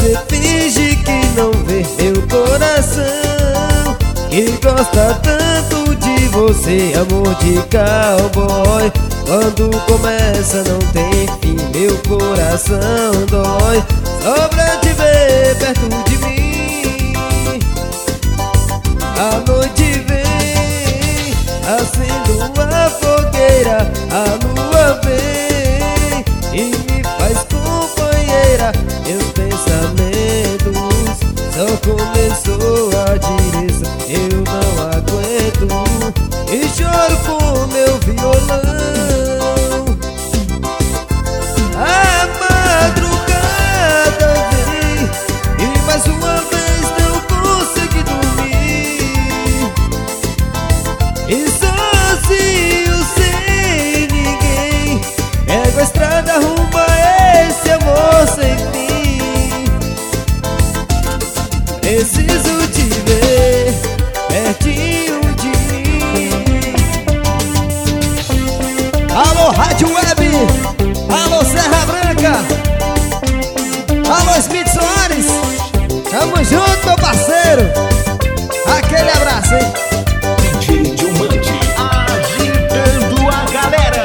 você finge que não vê meu coração, que gosta tanto de você, amor de cowboy. Quando começa não tem fim, meu coração dói só pra te ver perto de mim. A noite vem acendo uma fogueira, a lua vem e me faz companheira. Meus pensamentos só começou a direção, eu não aguento e choro com meu violão. A madrugada vem e mais uma vez não consegui dormir, e sozinho sem ninguém pego a estrada rumo a esse amor sem fim. Preciso te ver pertinho de mim. Alô Rádio Web, alô Serra Branca, alô Smith Soares, tamo junto meu parceiro, aquele abraço, hein? DJ Diomante, agitando a galera.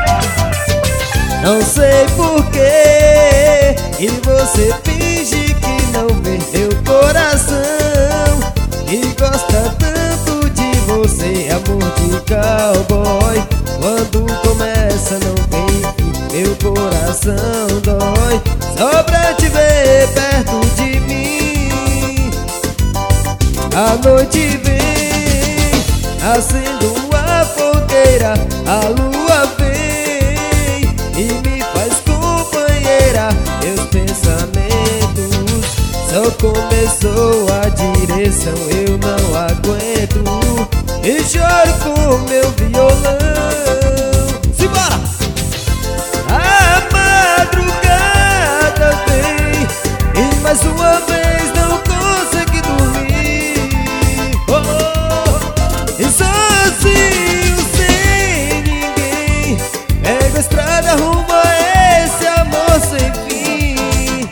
Não sei porquê e você finge que não vê meu coração, que gosta tanto de você, amor de cowboy. Quando começa não tem fim, meu coração dói só pra te ver perto de mim. A noite vem acendo uma fogueira, a lua vem e me faz companheira. Meus pensamentos só começou a direção, eu não aguento e choro com meu violão. Simbora! A madrugada vem e mais uma vez não consegui dormir, e sozinho sem ninguém pego a estrada rumo a esse amor sem fim.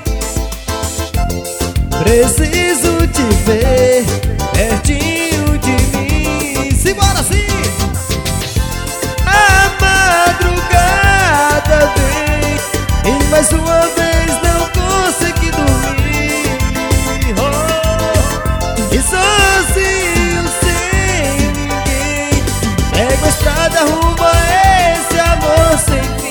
Preciso te ver pertinho de mim. Simbora sim! A madrugada vem e mais uma vez não consegui dormir, e sozinho sem ninguém pego a estrada rumo a esse amor sem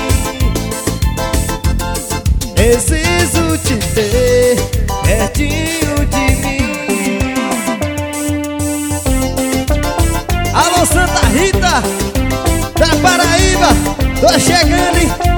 fim. Preciso te ter pertinho de mim. Alô Santa Rita da Paraíba, tô chegando, hein?